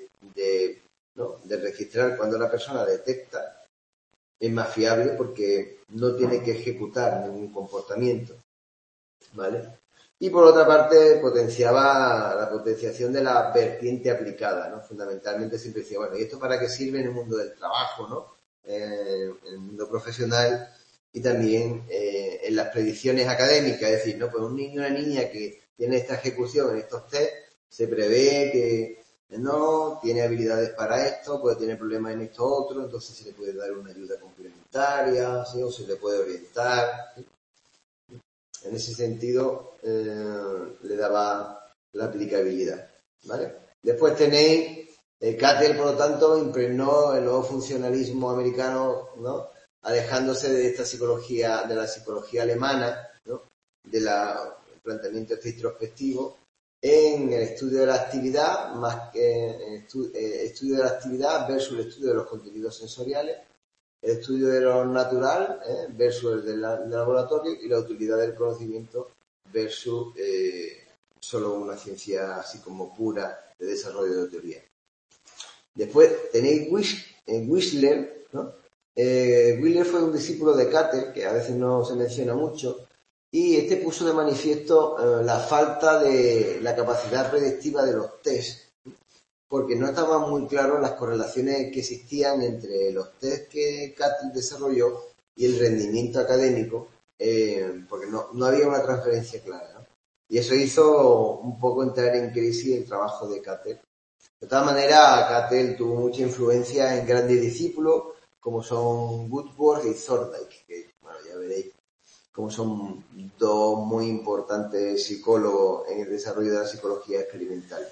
de registrar cuando una persona detecta, es más fiable porque no tiene que ejecutar ningún comportamiento, ¿vale? Y por otra parte potenciaba la potenciación de la vertiente aplicada, ¿no? Fundamentalmente siempre decía, bueno, ¿y esto para qué sirve en el mundo del trabajo, ¿no? En el mundo profesional y también en las predicciones académicas, es decir, ¿no? Pues un niño o una niña que tiene esta ejecución en estos test, se prevé que no tiene habilidades para esto, puede tener problemas en esto otro, entonces se le puede dar una ayuda complementaria, ¿sí? O se le puede orientar, ¿sí? En ese sentido le daba la aplicabilidad, ¿vale? Después tenéis Cattell, por lo tanto, impregnó el nuevo funcionalismo americano, ¿no? Alejándose de esta psicología, de la psicología alemana, ¿no? Del planteamiento este introspectivo en el estudio de la actividad, más que estudio de la actividad versus el estudio de los contenidos sensoriales, el estudio de lo natural versus el del laboratorio y la utilidad del conocimiento versus solo una ciencia así como pura de desarrollo de teoría. Después tenéis Wissler, ¿no? Wissler fue un discípulo de Cattell, que a veces no se menciona mucho, y este puso de manifiesto la falta de la capacidad predictiva de los test, porque no estaban muy claras las correlaciones que existían entre los test que Cattell desarrolló y el rendimiento académico, porque no había una transferencia clara, ¿no? Y eso hizo un poco entrar en crisis el trabajo de Cattell. De todas maneras, Cattell tuvo mucha influencia en grandes discípulos, como son Woodward y Thorndike, que, bueno, ya veréis, como son dos muy importantes psicólogos en el desarrollo de la psicología experimental.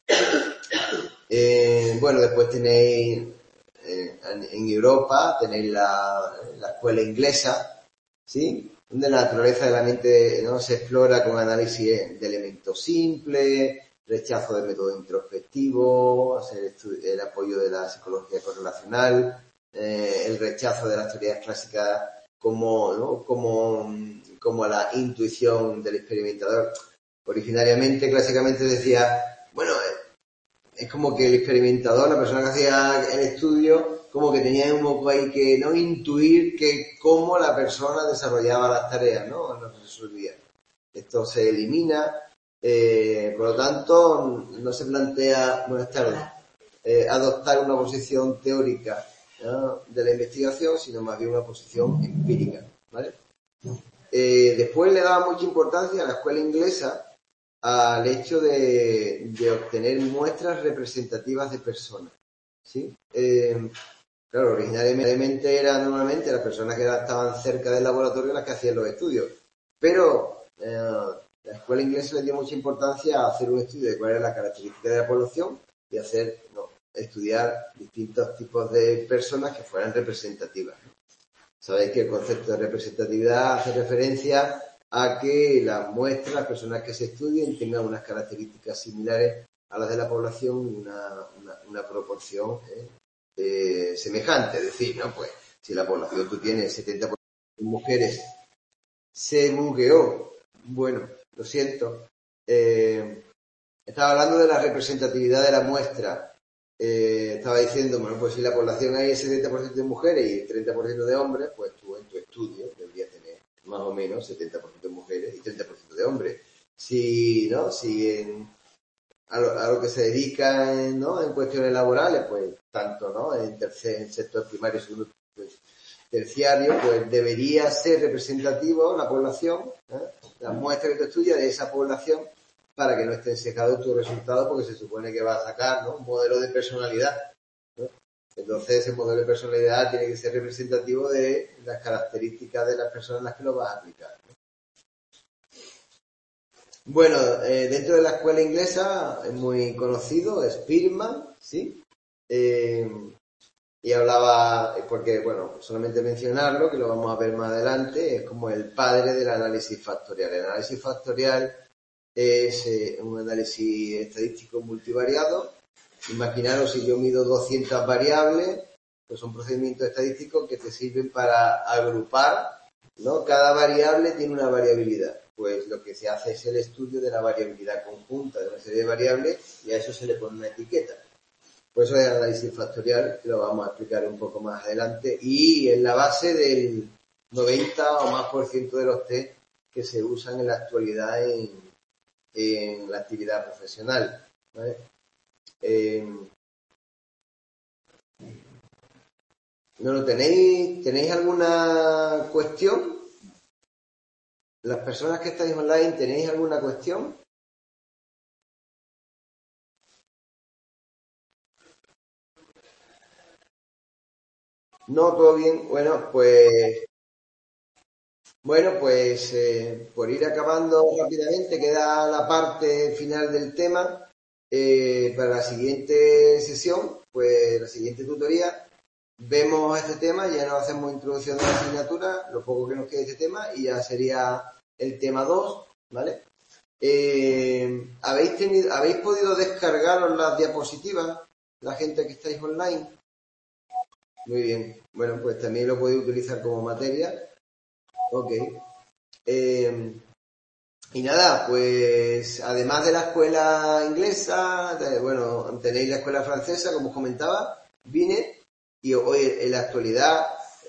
Bueno, después tenéis en Europa, tenéis la escuela inglesa, ¿sí? Donde la naturaleza de la mente, ¿no? Se explora con análisis de elementos simples, rechazo de método introspectivo, el apoyo de la psicología correlacional, el rechazo de las teorías clásicas como, ¿no? como la intuición del experimentador. Originariamente, clásicamente decía, bueno, es como que el experimentador, la persona que hacía el estudio, como que tenía un poco ahí que no intuir que cómo la persona desarrollaba las tareas, ¿no? No se resolvía. Esto se elimina, por lo tanto, no se plantea, buenas tardes, adoptar una posición teórica, ¿no? De la investigación, sino más bien una posición empírica, ¿vale? Después le daba mucha importancia a la escuela inglesa al hecho de obtener muestras representativas de personas, ¿sí? Claro, originariamente eran normalmente las personas que estaban cerca del laboratorio las que hacían los estudios, pero la escuela inglesa le dio mucha importancia a hacer un estudio de cuál era la característica de la población y estudiar distintos tipos de personas que fueran representativas, ¿no? Sabéis que el concepto de representatividad hace referencia a que las muestras, las personas que se estudien, tengan unas características similares a las de la población y una proporción semejante. Es decir, ¿no? Pues si la población tú tienes 70% de mujeres, se bugueó. Bueno, lo siento. Estaba hablando de la representatividad de la muestra. Estaba diciendo, bueno, pues si la población hay el 70% de mujeres y el 30% de hombres, pues tú en tu estudio deberías tener más o menos 70% de mujeres y 30% de hombres. Si, ¿no? Si a lo que se dedica, ¿no? En cuestiones laborales, pues tanto, ¿no? En sector primario, segundo, pues, terciario, pues debería ser representativo la población, la muestra que tú estudias de esa población, para que no estén sesgados tus resultados, porque se supone que va a sacar, ¿no? Un modelo de personalidad, ¿no? Entonces ese modelo de personalidad tiene que ser representativo de las características de las personas en las que lo vas a aplicar, ¿no? Bueno, dentro de la escuela inglesa es muy conocido Spearman, ¿sí? Y hablaba, porque, bueno, solamente mencionarlo, que lo vamos a ver más adelante, es como el padre del análisis factorial. El análisis factorial es un análisis estadístico multivariado. Imaginaros si yo mido 200 variables, pues son procedimientos estadísticos que te sirven para agrupar, ¿no? Cada variable tiene una variabilidad. Pues lo que se hace es el estudio de la variabilidad conjunta de una serie de variables y a eso se le pone una etiqueta. Pues eso es el análisis factorial, que lo vamos a explicar un poco más adelante, y es la base del 90 o más por ciento de los test que se usan en la actualidad en la actividad profesional, ¿vale? ¿No lo tenéis? ¿Tenéis alguna cuestión? Las personas que estáis online, ¿tenéis alguna cuestión? No, todo bien. Bueno, por ir acabando rápidamente, queda la parte final del tema. Para la siguiente sesión, pues la siguiente tutoría, vemos este tema, ya nos hacemos introducción de la asignatura, lo poco que nos quede de este tema, y ya sería el tema 2, ¿vale? ¿Habéis podido descargaros las diapositivas, la gente que estáis online? Muy bien. Bueno, pues también lo podéis utilizar como materia. Ok. Y nada, pues además de la escuela inglesa, bueno, tenéis la escuela francesa, como os comentaba, Binet, y hoy en la actualidad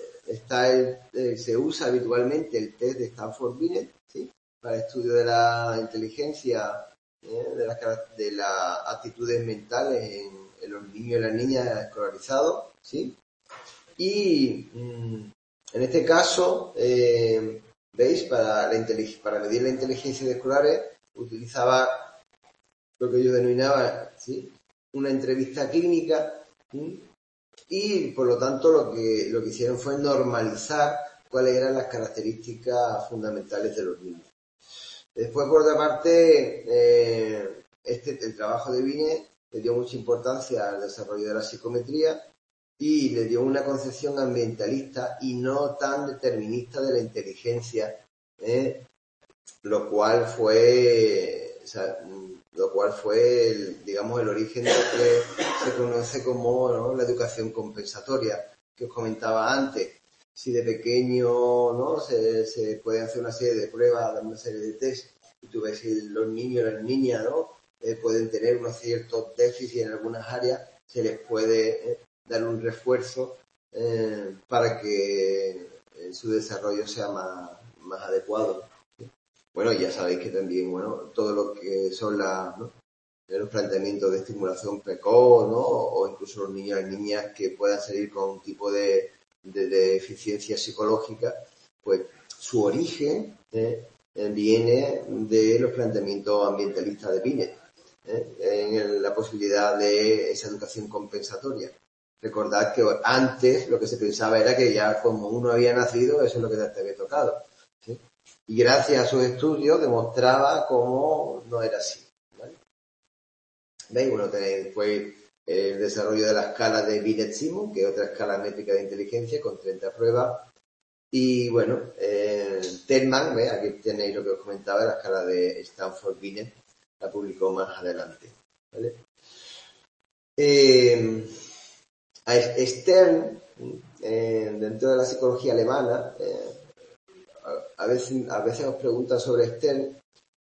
se usa habitualmente el test de Stanford Binet, ¿sí? Para el estudio de la inteligencia, de las actitudes mentales en los niños y las niñas escolarizados, ¿sí? Y en este caso, ¿veis? Para medir la inteligencia de escolares utilizaba lo que yo denominaba, ¿sí? Una entrevista clínica, ¿sí? Y por lo tanto lo que hicieron fue normalizar cuáles eran las características fundamentales de los niños. Después, por otra parte, el trabajo de Binet le dio mucha importancia al desarrollo de la psicometría y le dio una concepción ambientalista y no tan determinista de la inteligencia, lo cual fue digamos, el origen de lo que se conoce como, ¿no?, la educación compensatoria, que os comentaba antes. Si de pequeño, ¿no?, se puede hacer una serie de pruebas, dar una serie de test, y tú ves que los niños y las niñas, ¿no?, pueden tener unos ciertos déficits en algunas áreas, se les puede dar un refuerzo para que su desarrollo sea más adecuado. Bueno, ya sabéis que también, bueno, todo lo que son ¿no?, los planteamientos de estimulación precoz, ¿no?, o incluso los niños y las niñas que puedan salir con un tipo de deficiencia psicológica, pues su origen viene de los planteamientos ambientalistas de Binet, en la posibilidad de esa educación compensatoria. Recordad que antes lo que se pensaba era que ya como uno había nacido, eso es lo que te había tocado, ¿sí? Y gracias a sus estudios demostraba cómo no era así, ¿vale? ¿Veis? Bueno, tenéis después el desarrollo de la escala de Binet-Simon, que es otra escala métrica de inteligencia con 30 pruebas. Y bueno, Telman, ¿veis? Aquí tenéis lo que os comentaba, la escala de Stanford Binet, la publicó más adelante, ¿vale? A Stern, dentro de la psicología alemana, a veces os preguntan sobre Stern,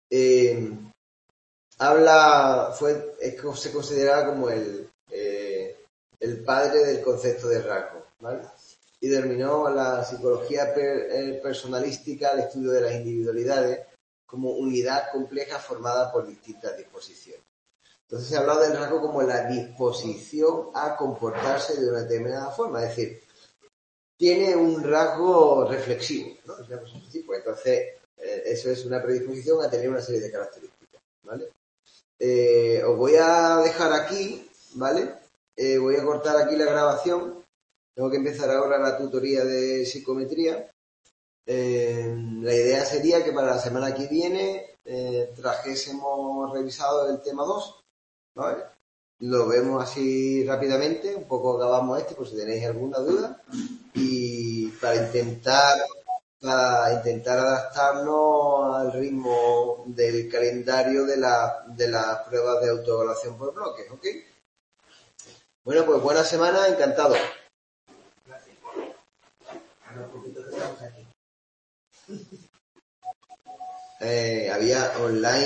se consideraba como el padre del concepto de rasgo, ¿vale? Y denominó la psicología personalística el estudio de las individualidades como unidad compleja formada por distintas disposiciones. Entonces se ha hablado del rasgo como la disposición a comportarse de una determinada forma, es decir, tiene un rasgo reflexivo, ¿no? Pues entonces, eso es una predisposición a tener una serie de características, ¿vale? Os voy a dejar aquí, ¿vale? Voy a cortar aquí la grabación. Tengo que empezar ahora la tutoría de psicometría. La idea sería que para la semana que viene trajésemos revisado el tema 2, ¿vale? Lo vemos así rápidamente, un poco acabamos por si tenéis alguna duda, y para intentar para intentar adaptarnos al ritmo del calendario de las pruebas de autoevaluación por bloques, ¿ok? Bueno, pues buena semana, encantado. Gracias. A los poquitos que estamos aquí. Había online